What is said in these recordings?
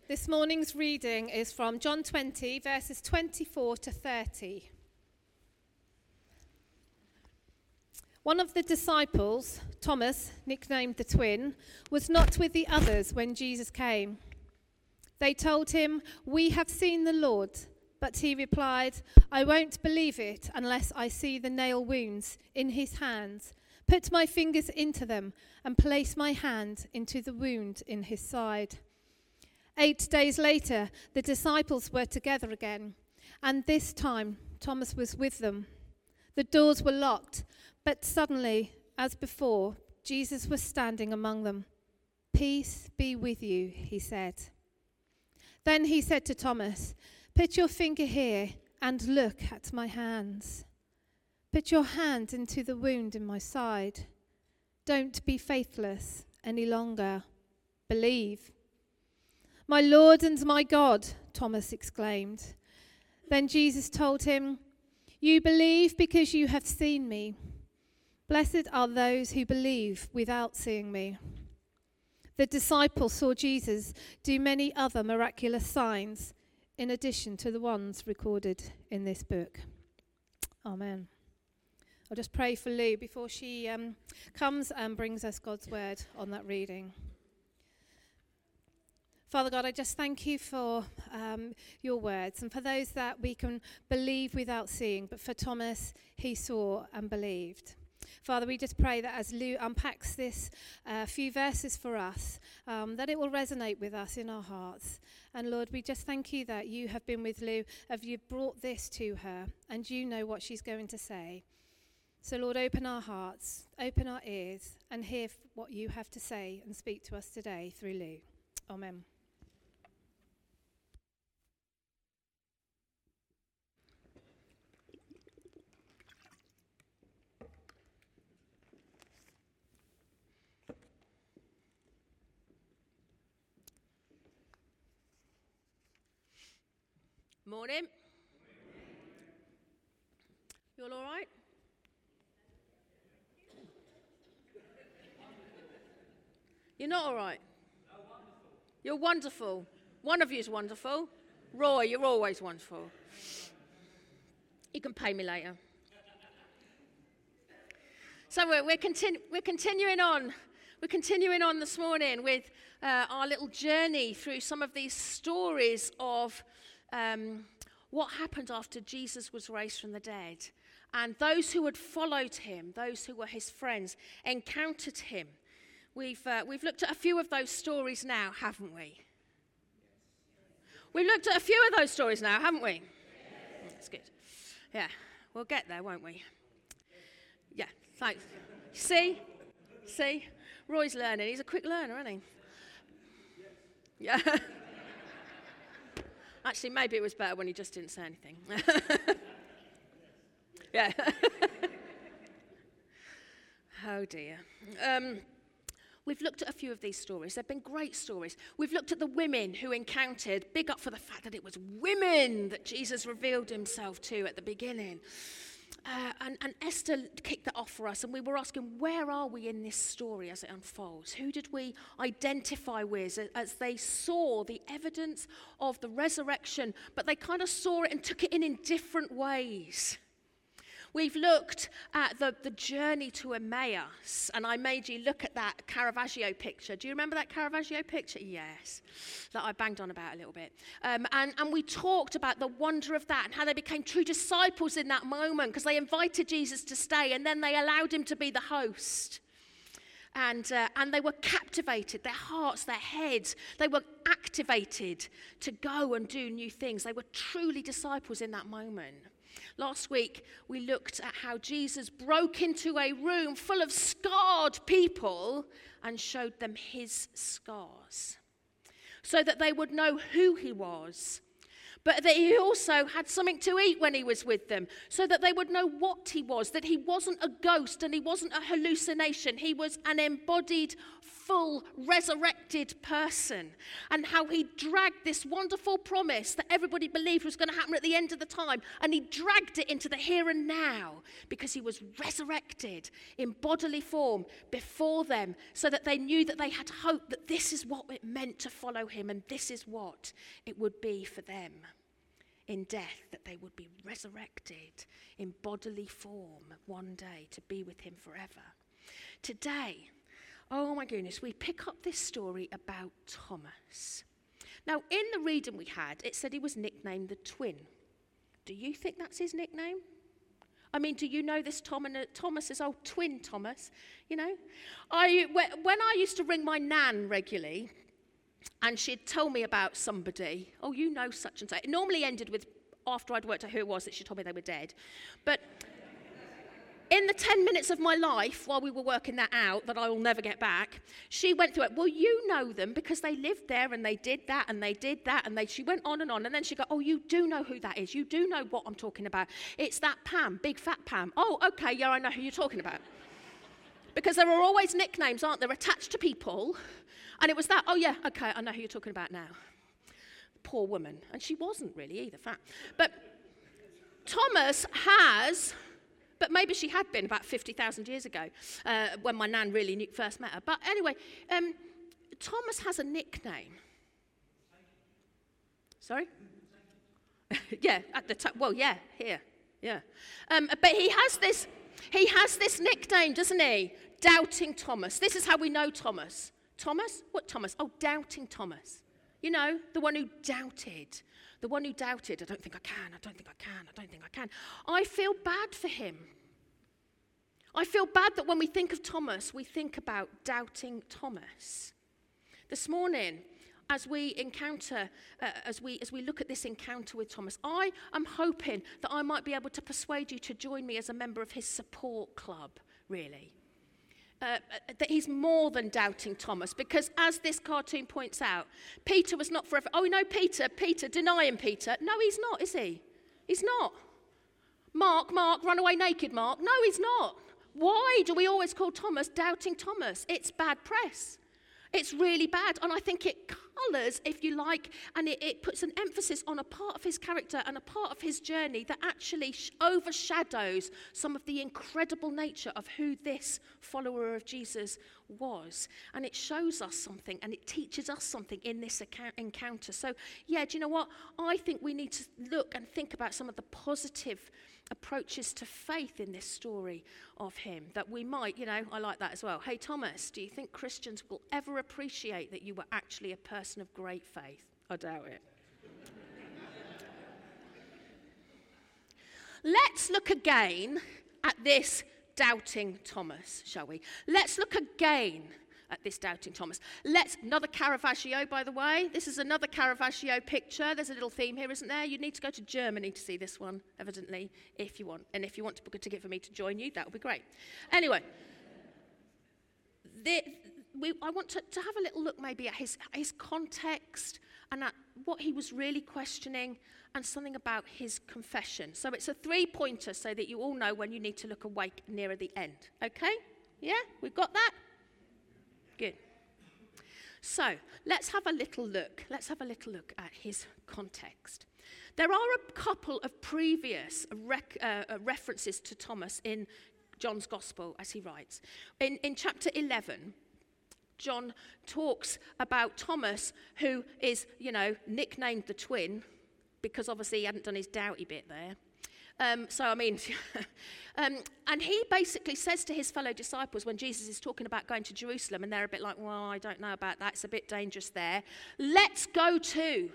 This morning's reading is from John 20, verses 24 to 30. One of the disciples, Thomas, nicknamed the twin, was not with the others when Jesus came. They told him, "We have seen the Lord." But he replied, "I won't believe it unless I see the nail wounds in his hands, put my fingers into them, and place my hand into the wound in his side." 8 days later, the disciples were together again, and this time Thomas was with them. The doors were locked, but suddenly, as before, Jesus was standing among them. "Peace be with you," he said. Then he said to Thomas, "Put your finger here and look at my hands. Put your hand into the wound in my side. Don't be faithless any longer. Believe." "My Lord and my God," Thomas exclaimed. Then Jesus told him, "You believe because you have seen me. Blessed are those who believe without seeing me." The disciples saw Jesus do many other miraculous signs in addition to the ones recorded in this book. Amen. I'll just pray for Lou before she comes and brings us God's word on that reading. Father God, I just thank you for your words and for those that we can believe without seeing, but for Thomas, he saw and believed. Father, we just pray that as Lou unpacks this few verses for us, that it will resonate with us in our hearts. And Lord, we just thank you that you have been with Lou, have you brought this to her, and you know what she's going to say. So Lord, open our hearts, open our ears, and hear what you have to say and speak to us today through Lou. Amen. Morning. You all right? You're not all right? No, wonderful. You're wonderful. One of you is wonderful. Roy, you're always wonderful. You can pay me later. So we're continuing on. We're continuing on this morning with our little journey through some of these stories of what happened after Jesus was raised from the dead. And those who had followed him, those who were his friends, encountered him. We've looked at a few of those stories now, haven't we? We've looked at a few of those stories now, haven't we? That's good. Yeah, we'll get there, won't we? Yeah, thanks. See? Roy's learning. He's a quick learner, isn't he? Yeah. Actually, maybe it was better when he just didn't say anything. Yeah. Oh, dear. We've looked at a few of these stories. They've been great stories. We've looked at the women who encountered, big up for the fact that it was women that Jesus revealed himself to at the beginning. And Esther kicked that off for us, and we were asking, where are we in this story as it unfolds? Who did we identify with as they saw the evidence of the resurrection, but they kind of saw it and took it in different ways? We've looked at the journey to Emmaus, and I made you look at that Caravaggio picture. Do you remember that Caravaggio picture? Yes, that I banged on about a little bit. And we talked about the wonder of that and how they became true disciples in that moment because they invited Jesus to stay, and then they allowed him to be the host. And they were captivated, their hearts, their heads, they were activated to go and do new things. They were truly disciples in that moment. Last week, we looked at how Jesus broke into a room full of scarred people and showed them his scars so that they would know who he was, but that he also had something to eat when he was with them so that they would know what he was, that he wasn't a ghost and he wasn't a hallucination. He was an embodied full resurrected person, and how he dragged this wonderful promise that everybody believed was going to happen at the end of the time, and he dragged it into the here and now because he was resurrected in bodily form before them, so that they knew that they had hope, that this is what it meant to follow him, and this is what it would be for them in death, that they would be resurrected in bodily form one day to be with him forever. Today, oh my goodness, we pick up this story about Thomas. Now, in the reading we had, it said he was nicknamed the Twin. Do you think that's his nickname? I mean, do you know this Thomas is old twin Thomas? You know, when I used to ring my nan regularly, and she'd tell me about somebody, oh, you know such and such. It normally ended with, after I'd worked out who it was, that she told me they were dead. But in the 10 minutes of my life, while we were working that out, that I will never get back, she went through it. Well, you know them because they lived there and they did that and they did that. And she went on. And then she go, oh, you do know who that is. You do know what I'm talking about. It's that Pam, big fat Pam. Oh, okay, yeah, I know who you're talking about. Because there are always nicknames, aren't there, attached to people. And it was that, oh yeah, okay, I know who you're talking about now. Poor woman. And she wasn't really either fat. But Thomas has, but maybe she had been about 50,000 years ago, when my nan really first met her. But anyway, Thomas has a nickname. Sorry? Yeah, at the top. Well, yeah, here. Yeah. But he has this nickname, doesn't he? Doubting Thomas. This is how we know Thomas. Thomas? What Thomas? Oh, Doubting Thomas. You know, the one who doubted. The one who doubted, I don't think I can, I don't think I can, I don't think I can. I feel bad for him. I feel bad that when we think of Thomas, we think about Doubting Thomas. This morning, as we encounter, as we look at this encounter with Thomas, I am hoping that I might be able to persuade you to join me as a member of his support club, really. That he's more than Doubting Thomas, because as this cartoon points out, Peter was not forever. Oh, we know Peter, deny him, Peter. No, he's not, is he? He's not. Mark, run away naked, Mark. No, he's not. Why do we always call Thomas Doubting Thomas? It's bad press. It's really bad, and I think it colours, if you like, and it puts an emphasis on a part of his character and a part of his journey that actually overshadows some of the incredible nature of who this follower of Jesus was. And it shows us something, and it teaches us something in this encounter. So, yeah, do you know what? I think we need to look and think about some of the positive approaches to faith in this story of him, that we might, you know, I like that as well. Hey, Thomas, do you think Christians will ever appreciate that you were actually a person of great faith? I doubt it. Let's look again at this Doubting Thomas, shall we? Let's look again at this Doubting Thomas. Another Caravaggio, by the way. This is another Caravaggio picture. There's a little theme here, isn't there? You'd need to go to Germany to see this one, evidently, if you want. And if you want to book a ticket for me to join you, that would be great. Anyway, I want to have a little look maybe at his context and at what he was really questioning, and something about his confession. So it's a 3-pointer so that you all know when you need to look awake nearer the end. Okay? Yeah? We've got that? Good. So let's have a little look. Let's have a little look at his context. There are a couple of previous references to Thomas in John's Gospel as he writes. In chapter 11, John talks about Thomas, who is, you know, nicknamed the Twin, because obviously he hadn't done his doubty bit there. And he basically says to his fellow disciples when Jesus is talking about going to Jerusalem, and they're a bit like, well, I don't know about that, it's a bit dangerous there. Let's go to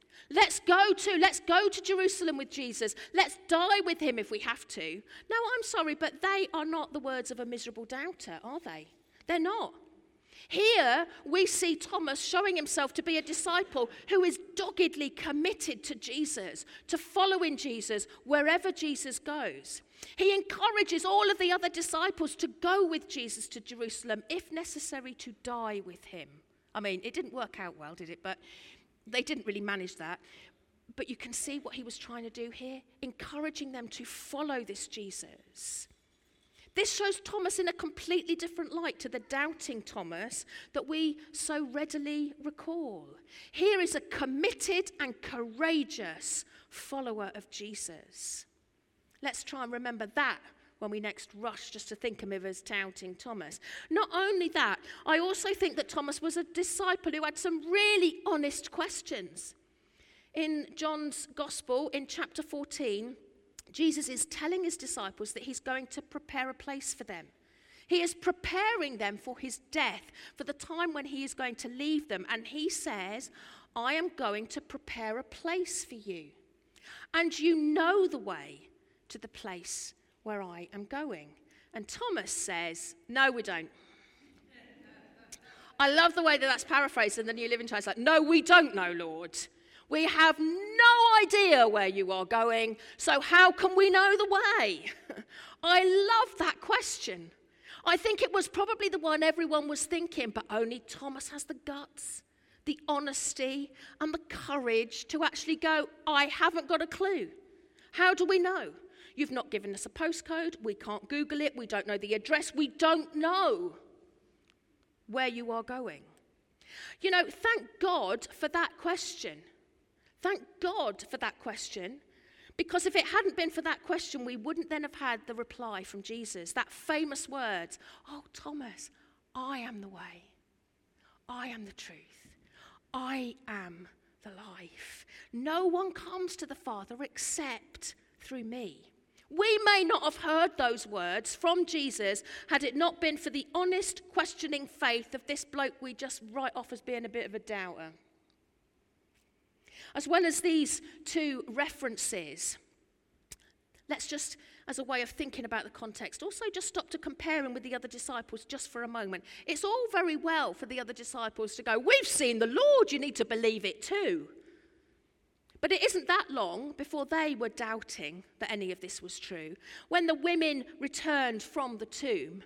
Jerusalem with Jesus. Let's die with him if we have to. Now, I'm sorry, but they are not the words of a miserable doubter, are they? They're not. Here we see Thomas showing himself to be a disciple who is doggedly committed to Jesus, to following Jesus wherever Jesus goes. He encourages all of the other disciples to go with Jesus to Jerusalem, if necessary, to die with him. I mean, it didn't work out well, did it? But they didn't really manage that. But you can see what he was trying to do here, encouraging them to follow this Jesus. This shows Thomas in a completely different light to the doubting Thomas that we so readily recall. Here is a committed and courageous follower of Jesus. Let's try and remember that when we next rush just to think of him as doubting Thomas. Not only that, I also think that Thomas was a disciple who had some really honest questions. In John's Gospel, in chapter 14, Jesus is telling his disciples that he's going to prepare a place for them. He is preparing them for his death, for the time when he is going to leave them. And he says, I am going to prepare a place for you. And you know the way to the place where I am going. And Thomas says, no, we don't. I love the way that that's paraphrased in the New Living Translation. No, we don't know, Lord. We have no idea where you are going, so how can we know the way? I love that question. I think it was probably the one everyone was thinking, but only Thomas has the guts, the honesty, and the courage to actually go, I haven't got a clue. How do we know? You've not given us a postcode. We can't Google it. We don't know the address. We don't know where you are going. You know, thank God for that question. Thank God for that question, because if it hadn't been for that question, we wouldn't then have had the reply from Jesus, that famous words, oh, Thomas, I am the way. I am the truth. I am the life. No one comes to the Father except through me. We may not have heard those words from Jesus had it not been for the honest, questioning faith of this bloke we just write off as being a bit of a doubter. As well as these two references, let's just, as a way of thinking about the context, also just stop to compare him with the other disciples just for a moment. It's all very well for the other disciples to go, we've seen the Lord, you need to believe it too. But it isn't that long before they were doubting that any of this was true. When the women returned from the tomb,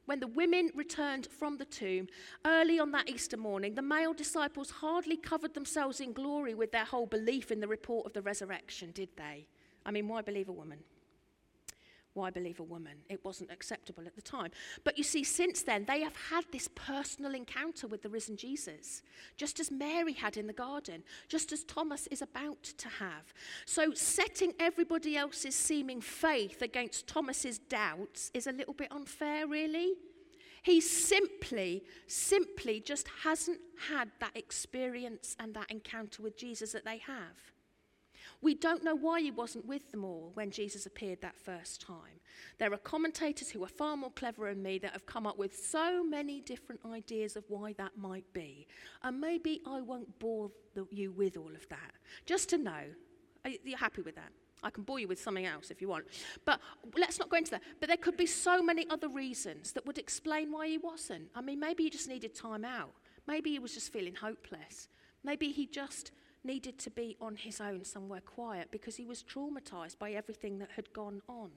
early on that Easter morning, the male disciples hardly covered themselves in glory with their whole belief in the report of the resurrection, did they? I mean, why believe a woman? Why believe a woman? It wasn't acceptable at the time. But you see, since then, they have had this personal encounter with the risen Jesus, just as Mary had in the garden, just as Thomas is about to have. So setting everybody else's seeming faith against Thomas's doubts is a little bit unfair, really. He simply just hasn't had that experience and that encounter with Jesus that they have. We don't know why he wasn't with them all when Jesus appeared that first time. There are commentators who are far more clever than me that have come up with so many different ideas of why that might be. And maybe I won't bore you with all of that. Just to know, you're happy with that? I can bore you with something else if you want. But let's not go into that. But there could be so many other reasons that would explain why he wasn't. I mean, maybe he just needed time out. Maybe he was just feeling hopeless. Maybe he just needed to be on his own somewhere quiet because he was traumatized by everything that had gone on.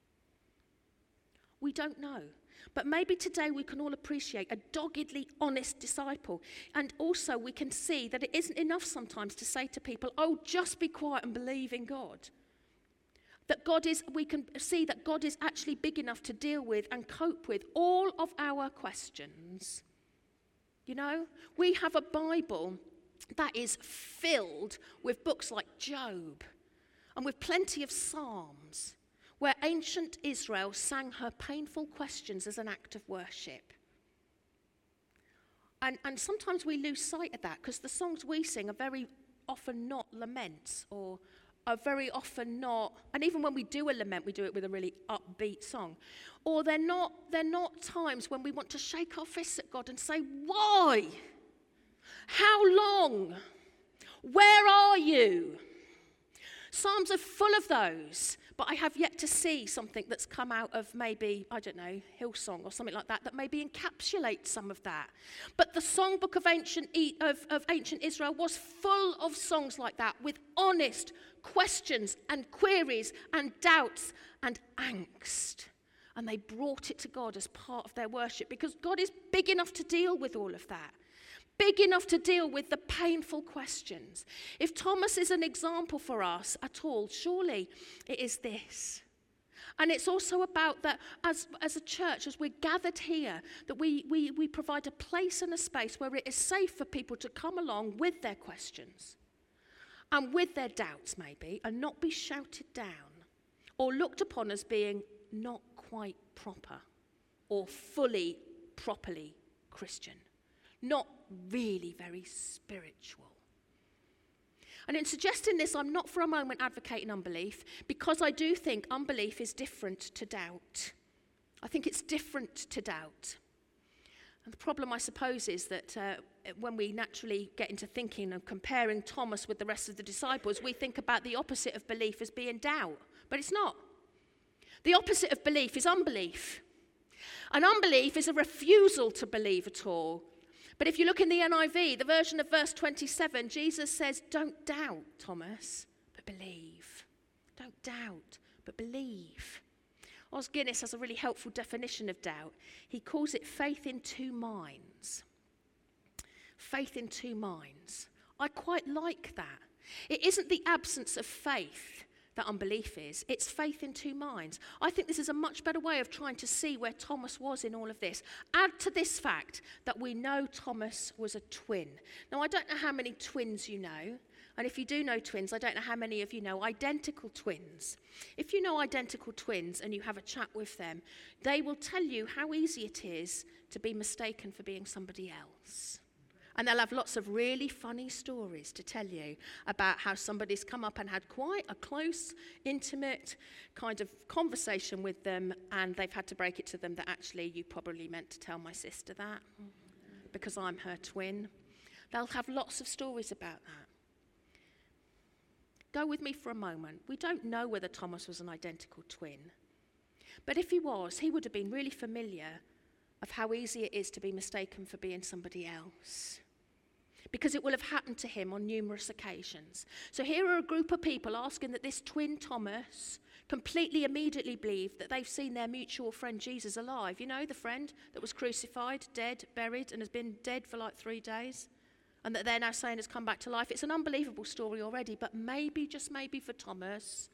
We don't know. But maybe today we can all appreciate a doggedly honest disciple. And also we can see that it isn't enough sometimes to say to people, oh, just be quiet and believe in God. We can see that God is actually big enough to deal with and cope with all of our questions. You know, we have a Bible that is filled with books like Job and with plenty of Psalms where ancient Israel sang her painful questions as an act of worship. And sometimes we lose sight of that because the songs we sing are very often not laments or are very often not, and even when we do a lament, we do it with a really upbeat song. Or they're not times when we want to shake our fists at God and say, why? How long? Where are you? Psalms are full of those, but I have yet to see something that's come out of maybe, I don't know, Hillsong or something like that maybe encapsulates some of that. But the songbook of ancient Israel was full of songs like that with honest questions and queries and doubts and angst. And they brought it to God as part of their worship because God is big enough to deal with all of that. Big enough to deal with the painful questions. If Thomas is an example for us at all, surely it is this. And it's also about that as a church, as we're gathered here, that we provide a place and a space where it is safe for people to come along with their questions and with their doubts maybe, and not be shouted down or looked upon as being not quite proper or fully, properly Christian, not really very spiritual. And in suggesting this, I'm not for a moment advocating unbelief, because I do think unbelief is different to doubt. I think it's different to doubt. And the problem, I suppose, is that when we naturally get into thinking and comparing Thomas with the rest of the disciples, we think about the opposite of belief as being doubt. But it's not. The opposite of belief is unbelief. And unbelief is a refusal to believe at all. But if you look in the NIV, the version of verse 27, Jesus says, don't doubt, Thomas, but believe. Don't doubt, but believe. Os Guinness has a really helpful definition of doubt. He calls it faith in two minds. Faith in two minds. I quite like that. It isn't the absence of faith that unbelief is. It's faith in two minds. I think this is a much better way of trying to see where Thomas was in all of this. Add to this fact that we know Thomas was a twin. Now, I don't know how many twins you know, and if you do know twins, I don't know how many of you know identical twins. If you know identical twins and you have a chat with them, they will tell you how easy it is to be mistaken for being somebody else. And they'll have lots of really funny stories to tell you about how somebody's come up and had quite a close, intimate kind of conversation with them, and they've had to break it to them that actually you probably meant to tell my sister that because I'm her twin. They'll have lots of stories about that. Go with me for a moment. We don't know whether Thomas was an identical twin. But if he was, he would have been really familiar of how easy it is to be mistaken for being somebody else, because it will have happened to him on numerous occasions. So here are a group of people asking that this twin Thomas completely immediately believe that they've seen their mutual friend Jesus alive. You know, the friend that was crucified, dead, buried, and has been dead for like 3 days, and that they're now saying has come back to life. It's an unbelievable story already, but maybe, just maybe for Thomas,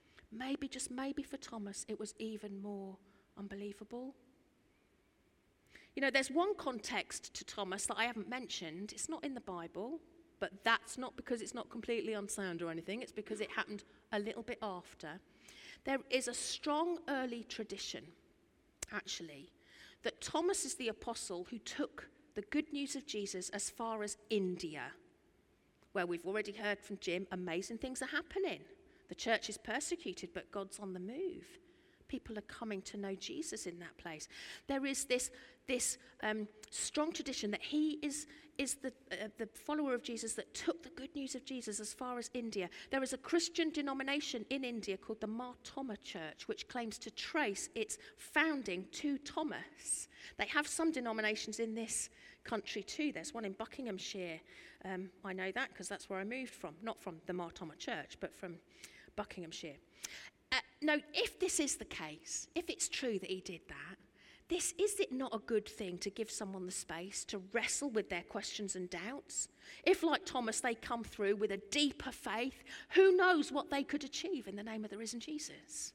it was even more unbelievable. You know, there's one context to Thomas that I haven't mentioned. It's not in the Bible, but that's not because it's not completely unsound or anything. It's because it happened a little bit after. There is a strong early tradition, actually, that Thomas is the apostle who took the good news of Jesus as far as India, where we've already heard from Jim, amazing things are happening. The church is persecuted, but God's on the move. People are coming to know Jesus in that place. There is this strong tradition that he is the follower of Jesus that took the good news of Jesus as far as India. There is a Christian denomination in India called the Mar Thoma Church, which claims to trace its founding to Thomas. They have some denominations in this country too. There's one in Buckinghamshire. I know that because that's where I moved from. Not from the Mar Thoma Church, but from Buckinghamshire. Now, if this is the case, if it's true that he did that, is it not a good thing to give someone the space to wrestle with their questions and doubts? If, like Thomas, they come through with a deeper faith, who knows what they could achieve in the name of the risen Jesus?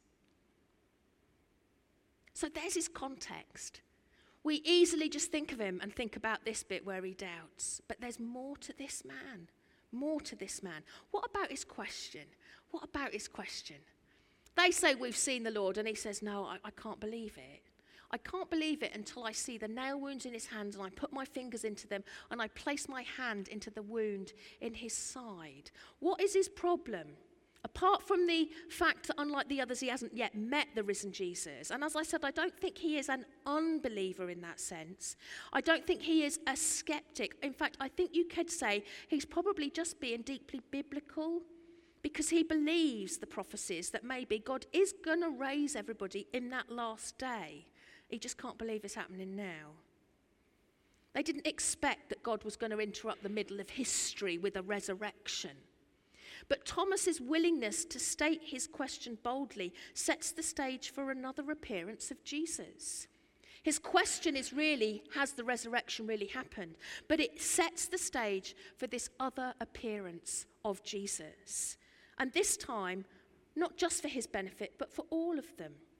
So there's his context. We easily just think of him and think about this bit where he doubts, but there's more to this man. More to this man. What about his question? What about his question? They say, we've seen the Lord, and he says, no, I can't believe it. I can't believe it until I see the nail wounds in his hands, and I put my fingers into them, and I place my hand into the wound in his side. What is his problem? Apart from the fact that, unlike the others, he hasn't yet met the risen Jesus. And as I said, I don't think he is an unbeliever in that sense. I don't think he is a skeptic. In fact, I think you could say he's probably just being deeply biblical, because he believes the prophecies that maybe God is going to raise everybody in that last day. He just can't believe it's happening now. They didn't expect that God was going to interrupt the middle of history with a resurrection. But Thomas's willingness to state his question boldly sets the stage for another appearance of Jesus. His question is really, has the resurrection really happened? But it sets the stage for this other appearance of Jesus. And this time, not just for his benefit, but for all of them.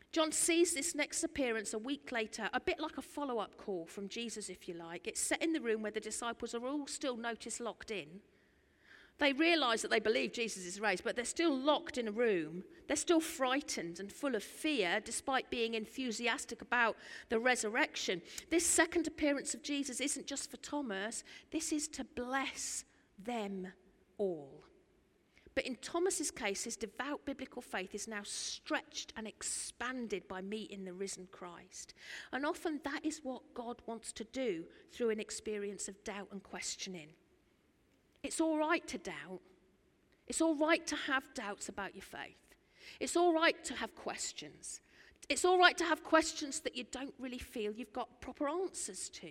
John sees this next appearance a week later, a bit like a follow-up call from Jesus, if you like. It's set in the room where the disciples are all still, notice, locked in. They realise that they believe Jesus is raised, but they're still locked in a room. They're still frightened and full of fear, despite being enthusiastic about the resurrection. This second appearance of Jesus isn't just for Thomas. This is to bless them all. But in Thomas's case, his devout biblical faith is now stretched and expanded by meeting the risen Christ. And often that is what God wants to do through an experience of doubt and questioning. It's all right to doubt. It's all right to have doubts about your faith. It's all right to have questions. It's all right to have questions that you don't really feel you've got proper answers to.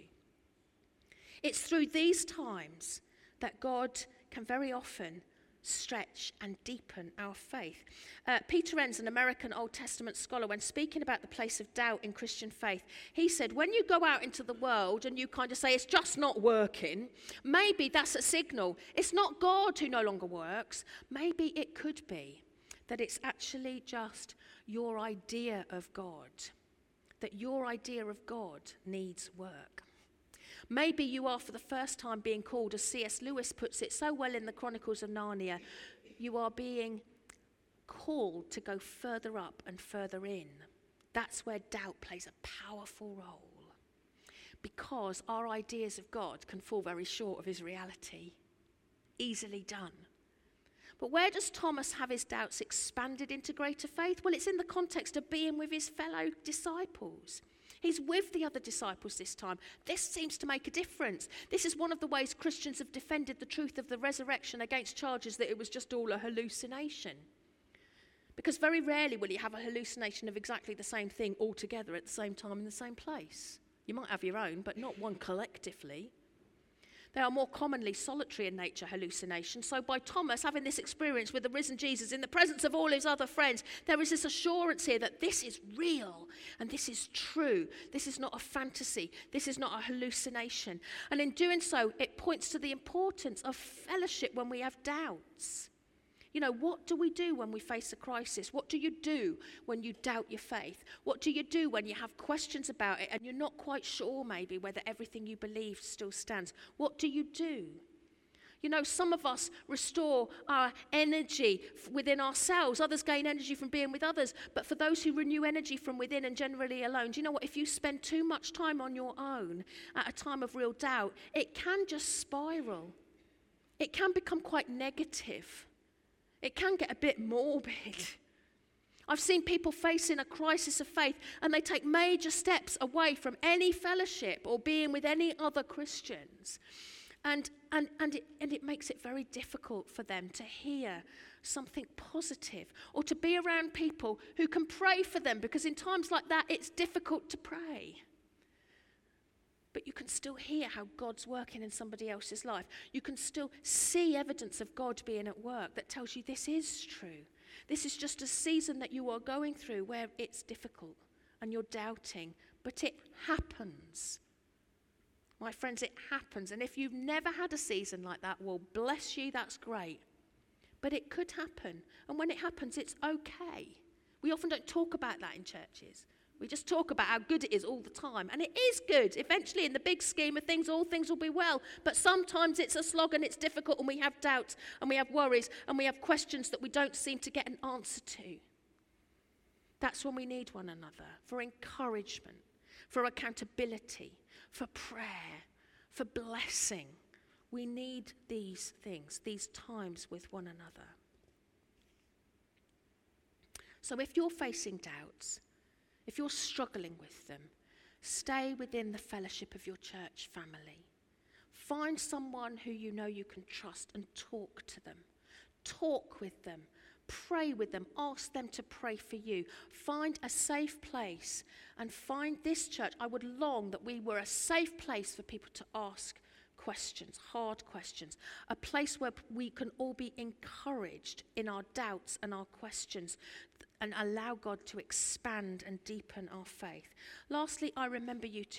It's through these times that God can very often stretch and deepen our faith. Peter Enns, an American Old Testament scholar, when speaking about the place of doubt in Christian faith, he said, when you go out into the world and you kind of say, it's just not working, maybe that's a signal. It's not God who no longer works. Maybe it could be that it's actually just your idea of God, that your idea of God needs work. Maybe you are for the first time being called, as C.S. Lewis puts it so well in the Chronicles of Narnia, you are being called to go further up and further in. That's where doubt plays a powerful role, because our ideas of God can fall very short of his reality. Easily done. But where does Thomas have his doubts expanded into greater faith? Well, it's in the context of being with his fellow disciples. He's with the other disciples this time. This seems to make a difference. This is one of the ways Christians have defended the truth of the resurrection against charges that it was just all a hallucination. Because very rarely will you have a hallucination of exactly the same thing all together at the same time in the same place. You might have your own, but not one collectively. They are more commonly solitary in nature, hallucinations. So by Thomas having this experience with the risen Jesus in the presence of all his other friends, there is this assurance here that this is real and this is true. This is not a fantasy. This is not a hallucination. And in doing so, it points to the importance of fellowship when we have doubts. You know, what do we do when we face a crisis? What do you do when you doubt your faith? What do you do when you have questions about it and you're not quite sure maybe whether everything you believe still stands? What do you do? You know, some of us restore our energy within ourselves. Others gain energy from being with others. But for those who renew energy from within and generally alone, do you know what? If you spend too much time on your own at a time of real doubt, it can just spiral. It can become quite negative. It can get a bit morbid. I've seen people facing a crisis of faith and they take major steps away from any fellowship or being with any other Christians. And it makes it very difficult for them to hear something positive or to be around people who can pray for them, because in times like that it's difficult to pray. But you can still hear how God's working in somebody else's life. You can still see evidence of God being at work that tells you this is true. This is just a season that you are going through where it's difficult and you're doubting, but it happens. My friends, it happens. And if you've never had a season like that, well, bless you, that's great. But it could happen. And when it happens, it's okay. We often don't talk about that in churches. We just talk about how good it is all the time. And it is good. Eventually, in the big scheme of things, all things will be well. But sometimes it's a slog and it's difficult and we have doubts and we have worries and we have questions that we don't seem to get an answer to. That's when we need one another for encouragement, for accountability, for prayer, for blessing. We need these things, these times with one another. So if you're facing doubts, if you're struggling with them, stay within the fellowship of your church family. Find someone who you know you can trust and talk to them. Talk with them. Pray with them. Ask them to pray for you. Find a safe place and find this church. I would long that we were a safe place for people to ask questions, hard questions, a place where we can all be encouraged in our doubts and our questions and allow God to expand and deepen our faith. Lastly, I invite you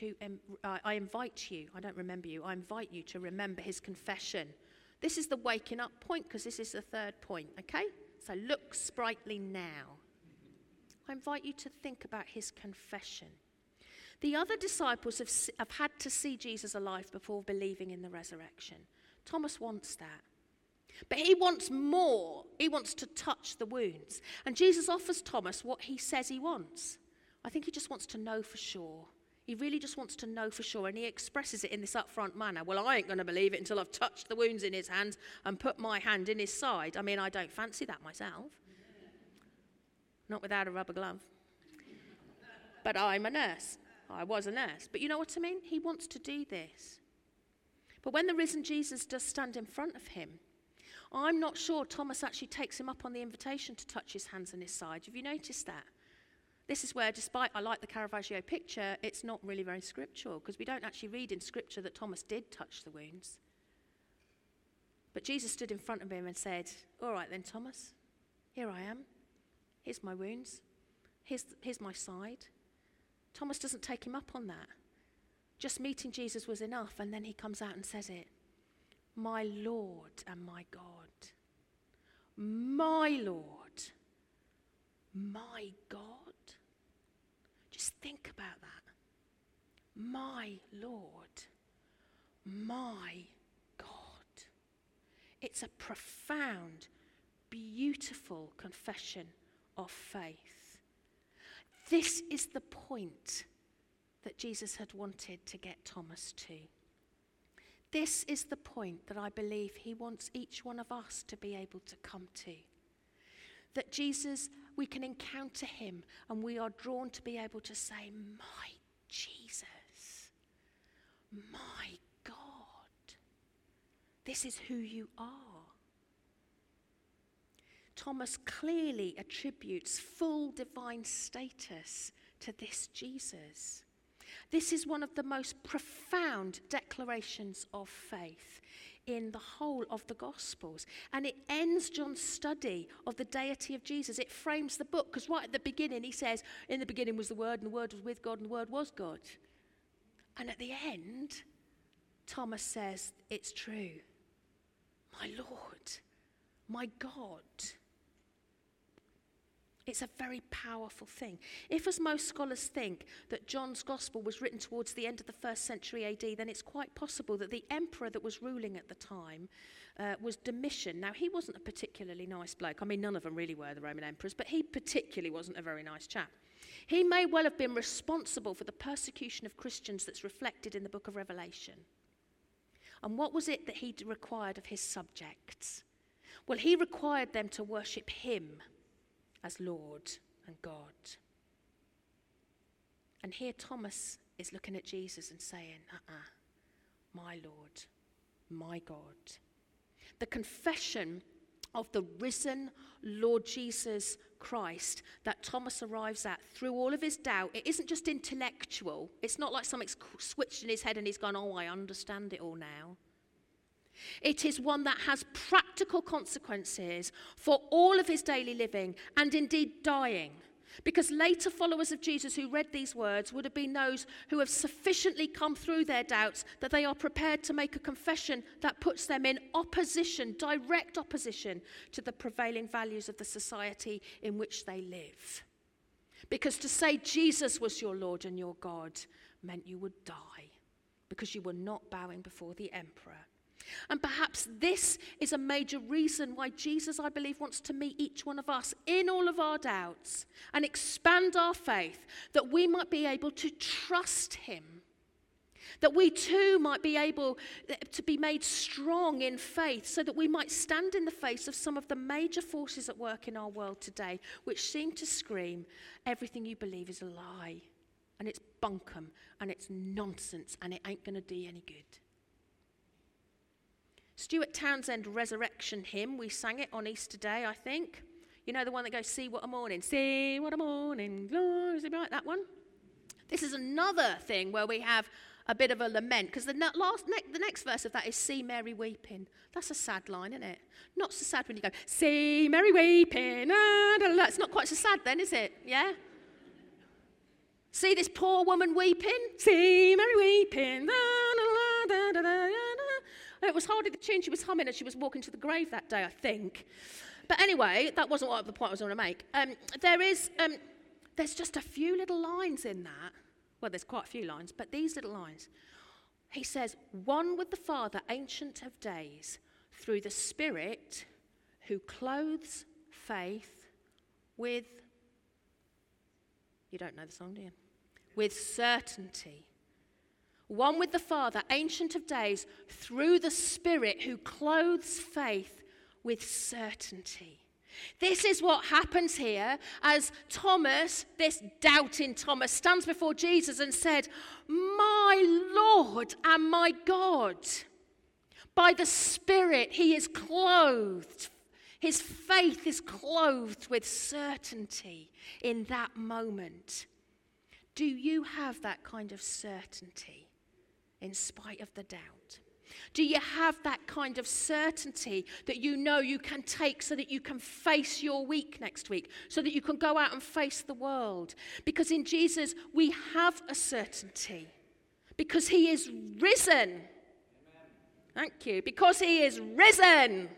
to remember his confession. This is the waking up point, because this is the third point, okay? So look sprightly now. I invite you to think about his confession. The other disciples have had to see Jesus alive before believing in the resurrection. Thomas wants that. But he wants more. He wants to touch the wounds. And Jesus offers Thomas what he says he wants. I think he just wants to know for sure. He really just wants to know for sure. And he expresses it in this upfront manner. Well, I ain't going to believe it until I've touched the wounds in his hands and put my hand in his side. I mean, I don't fancy that myself. Not without a rubber glove. But I'm a nurse. I was a nurse. But you know what I mean? He wants to do this. But when the risen Jesus does stand in front of him, I'm not sure Thomas actually takes him up on the invitation to touch his hands and his side. Have you noticed that? This is where, despite I like the Caravaggio picture, it's not really very scriptural, because we don't actually read in Scripture that Thomas did touch the wounds. But Jesus stood in front of him and said, all right then, Thomas, here I am. Here's my wounds. Here's my side. Thomas doesn't take him up on that. Just meeting Jesus was enough, and then he comes out and says it. My Lord and my God. My Lord. My God. Just think about that. My Lord. My God. It's a profound, beautiful confession of faith. This is the point that Jesus had wanted to get Thomas to. This is the point that I believe he wants each one of us to be able to come to. That Jesus, we can encounter him and we are drawn to be able to say, my Jesus, my God, this is who you are. Thomas clearly attributes full divine status to this Jesus. This is one of the most profound declarations of faith in the whole of the Gospels. And it ends John's study of the deity of Jesus. It frames the book, because right at the beginning he says, in the beginning was the Word, and the Word was with God, and the Word was God. And at the end, Thomas says, it's true. My Lord, my God. It's a very powerful thing. If, as most scholars think, that John's Gospel was written towards the end of the 1st century AD, then it's quite possible that the emperor that was ruling at the time was Domitian. Now, he wasn't a particularly nice bloke. I mean, none of them really were, the Roman emperors, but he particularly wasn't a very nice chap. He may well have been responsible for the persecution of Christians that's reflected in the book of Revelation. And what was it that he required of his subjects? Well, he required them to worship him as Lord and God. And here Thomas is looking at Jesus and saying, my Lord, my God. The confession of the risen Lord Jesus Christ that Thomas arrives at through all of his doubt, it isn't just intellectual. It's not like something's switched in his head and he's gone, oh, I understand it all now. It is one that has practical consequences for all of his daily living and indeed dying. Because later followers of Jesus who read these words would have been those who have sufficiently come through their doubts that they are prepared to make a confession that puts them in opposition, direct opposition to the prevailing values of the society in which they live. Because to say Jesus was your Lord and your God meant you would die because you were not bowing before the emperor. And perhaps this is a major reason why Jesus, I believe, wants to meet each one of us in all of our doubts and expand our faith, that we might be able to trust him, that we too might be able to be made strong in faith so that we might stand in the face of some of the major forces at work in our world today, which seem to scream, everything you believe is a lie, and it's bunkum, and it's nonsense, and it ain't going to do you any good. Stuart Townsend Resurrection Hymn, we sang it on Easter Day, I think. You know the one that goes, see what a morning, see what a morning, glory, right, that one? This is another thing where we have a bit of a lament, because the next verse of that is, see Mary weeping. That's a sad line, isn't it? Not so sad when you go, see Mary weeping, it's not quite so sad then, is it? Yeah? See this poor woman weeping, see Mary weeping, It was hardly the tune she was humming as she was walking to the grave that day, I think. But anyway, that wasn't what the point I was going to make. There is there's just a few little lines in that. Well, there's quite a few lines, but these little lines. He says, one with the Father, Ancient of Days, through the Spirit who clothes faith with, you don't know the song, do you? With certainty. One with the Father, Ancient of Days, through the Spirit who clothes faith with certainty. This is what happens here as Thomas, this doubting Thomas, stands before Jesus and said, my Lord and my God. By the Spirit, he is clothed. His faith is clothed with certainty in that moment. Do you have that kind of certainty in spite of the doubt? Do you have that kind of certainty that you know you can take so that you can face your week next week, so that you can go out and face the world? Because in Jesus, we have a certainty. Because he is risen. Amen. Thank you. Because he is risen.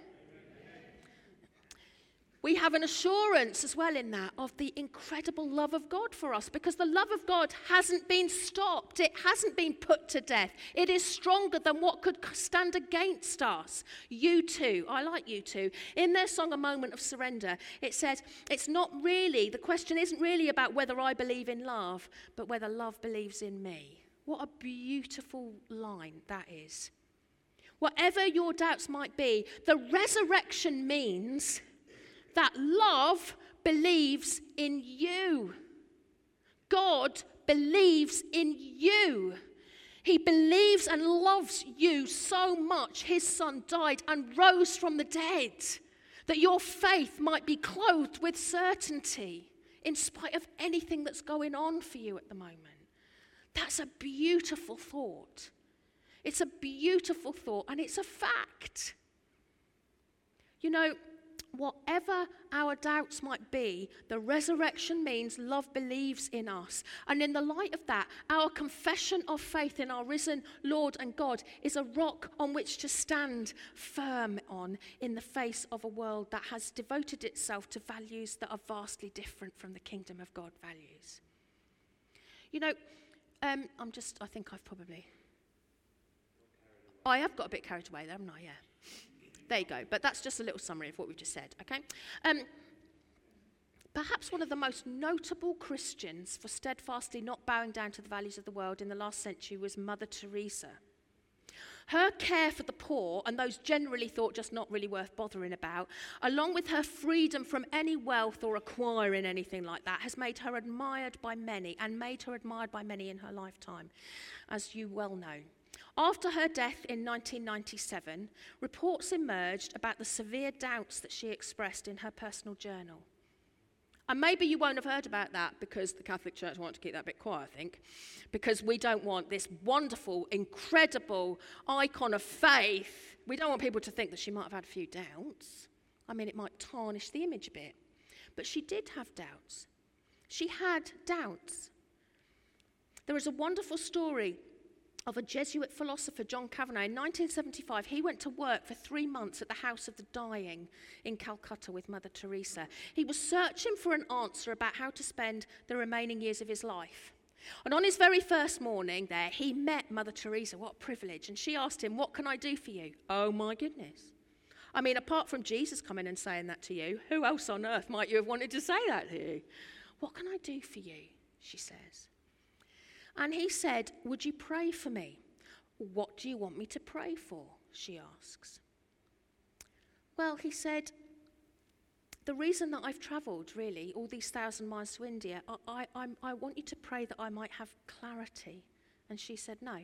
We have an assurance as well in that of the incredible love of God for us, because the love of God hasn't been stopped. It hasn't been put to death. It is stronger than what could stand against us. U2, I like U2. In their song, A Moment of Surrender, it says, it's not really, the question isn't really about whether I believe in love, but whether love believes in me. What a beautiful line that is. Whatever your doubts might be, the resurrection means that love believes in you. God believes in you. He believes and loves you so much. His Son died and rose from the dead, that your faith might be clothed with certainty in spite of anything that's going on for you at the moment. That's a beautiful thought. It's a beautiful thought, and it's a fact. You know, whatever our doubts might be, the resurrection means love believes in us. And in the light of that, our confession of faith in our risen Lord and God is a rock on which to stand firm on in the face of a world that has devoted itself to values that are vastly different from the kingdom of God values. You know, I have got a bit carried away there, haven't I? Yeah. There you go. But that's just a little summary of what we've just said, okay? Perhaps one of the most notable Christians for steadfastly not bowing down to the values of the world in the last century was Mother Teresa. Her care for the poor, and those generally thought just not really worth bothering about, along with her freedom from any wealth or acquiring anything like that, has made her admired by many, and made her admired by many in her lifetime, as you well know. After her death in 1997, reports emerged about the severe doubts that she expressed in her personal journal. And maybe you won't have heard about that because the Catholic Church wants to keep that bit quiet, I think, because we don't want this wonderful, incredible icon of faith. We don't want people to think that she might have had a few doubts. I mean, it might tarnish the image a bit. But she did have doubts. She had doubts. There is a wonderful story of a Jesuit philosopher, John Kavanagh. In 1975, he went to work for 3 months at the House of the Dying in Calcutta with Mother Teresa. He was searching for an answer about how to spend the remaining years of his life. And on his very first morning there, he met Mother Teresa. What a privilege. And she asked him, "What can I do for you?" Oh, my goodness. I mean, apart from Jesus coming and saying that to you, who else on earth might you have wanted to say that to you? "What can I do for you?" she says. And he said, "Would you pray for me?" "What do you want me to pray for?" she asks. Well, he said, "The reason that I've travelled, really, all these 1,000 miles to India, I want you to pray that I might have clarity." And she said, No.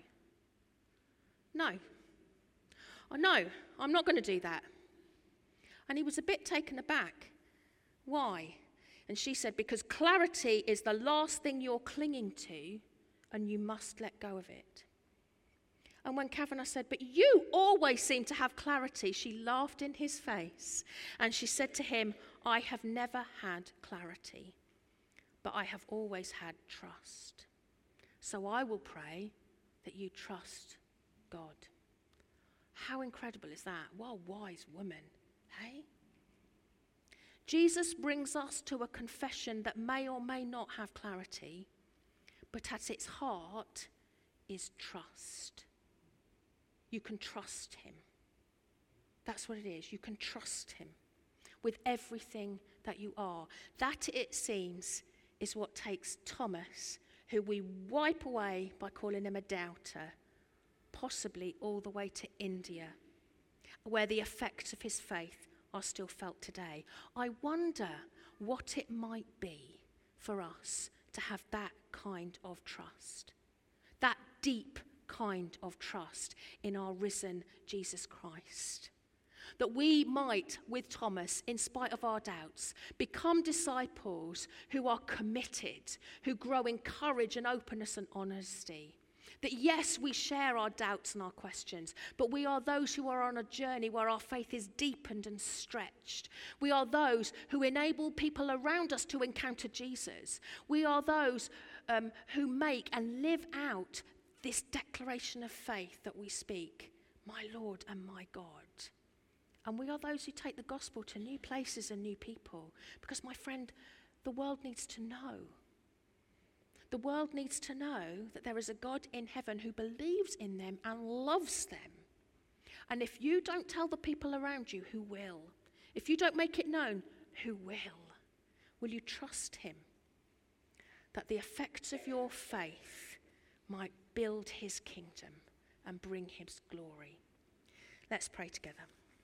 "Oh, no, I'm not going to do that." And he was a bit taken aback. "Why?" And she said, "Because clarity is the last thing you're clinging to, and you must let go of it." And when Kavanagh said, "But you always seem to have clarity," she laughed in his face, and she said to him, "I have never had clarity, but I have always had trust. So I will pray that you trust God." How incredible is that? What a wise woman, hey? Jesus brings us to a confession that may or may not have clarity, but at its heart is trust. You can trust him. That's what it is. You can trust him with everything that you are. That, it seems, is what takes Thomas, who we wipe away by calling him a doubter, possibly all the way to India, where the effects of his faith are still felt today. I wonder what it might be for us to have that kind of trust, that deep kind of trust in our risen Jesus Christ. That we might, with Thomas, in spite of our doubts, become disciples who are committed, who grow in courage and openness and honesty. That yes, we share our doubts and our questions, but we are those who are on a journey where our faith is deepened and stretched. We are those who enable people around us to encounter Jesus. We are those who make and live out this declaration of faith that we speak, my Lord and my God. And we are those who take the gospel to new places and new people. Because, my friend, the world needs to know. The world needs to know that there is a God in heaven who believes in them and loves them. And if you don't tell the people around you, who will? If you don't make it known, who will? Will you trust him? That the effects of your faith might build his kingdom and bring his glory. Let's pray together.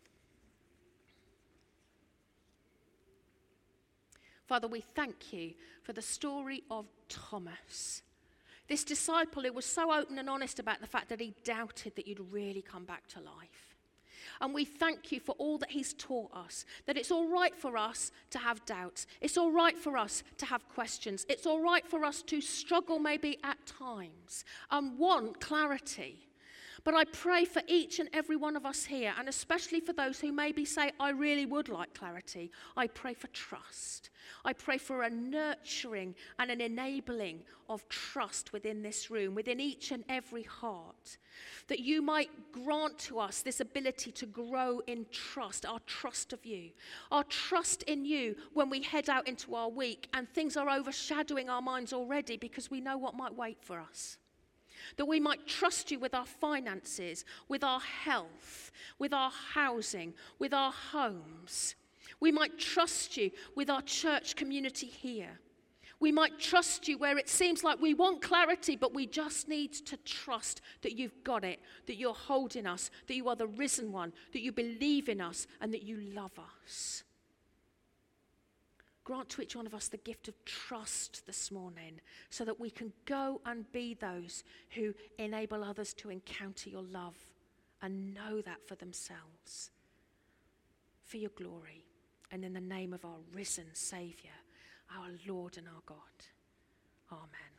Father, we thank you for the story of Thomas, this disciple who was so open and honest about the fact that he doubted that you'd really come back to life. And we thank you for all that he's taught us, that it's all right for us to have doubts. It's all right for us to have questions. It's all right for us to struggle maybe at times and want clarity. But I pray for each and every one of us here, and especially for those who maybe say, I really would like clarity. I pray for trust. I pray for a nurturing and an enabling of trust within this room, within each and every heart, that you might grant to us this ability to grow in trust, our trust of you, our trust in you when we head out into our week and things are overshadowing our minds already because we know what might wait for us. That we might trust you with our finances, with our health, with our housing, with our homes. We might trust you with our church community here. We might trust you where it seems like we want clarity, but we just need to trust that you've got it, that you're holding us, that you are the risen one, that you believe in us, and that you love us. Grant to each one of us the gift of trust this morning so that we can go and be those who enable others to encounter your love and know that for themselves. For your glory and in the name of our risen Saviour, our Lord and our God. Amen.